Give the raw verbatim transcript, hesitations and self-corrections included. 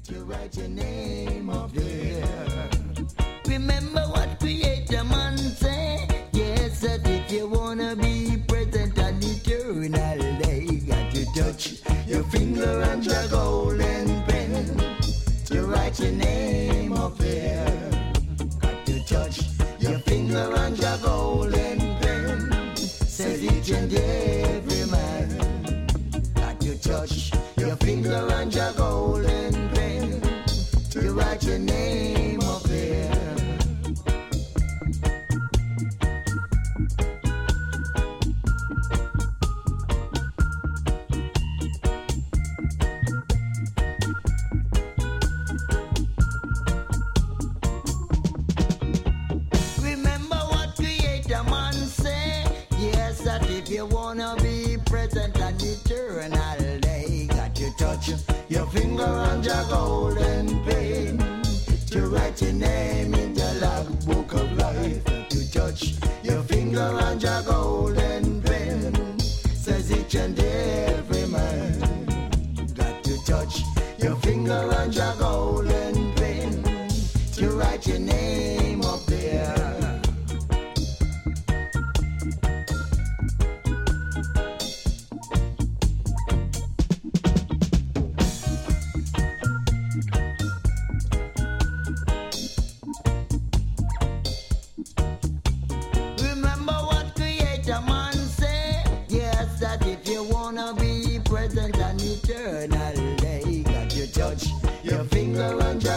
to write your name up there. Remember what Creator Man say? Yes, that if you wanna be present and eternal, they got to touch your finger and your golden pen to write your name up there. Got to touch your finger and your golden pen, says each and every man. Got to touch your finger and your golden pen to write your name up there. Remember what Creator Man say? Yes, that if you wanna be present and eternal, they got to touch your finger and your golden pen to write your name in the logbook of life. To touch your finger and your golden pen, says each and every man. Got to touch your finger and your golden pen to write your name up there. Remember what Creator Man say? Yes, that if you wanna be present and eternal, they got to touch your finger and your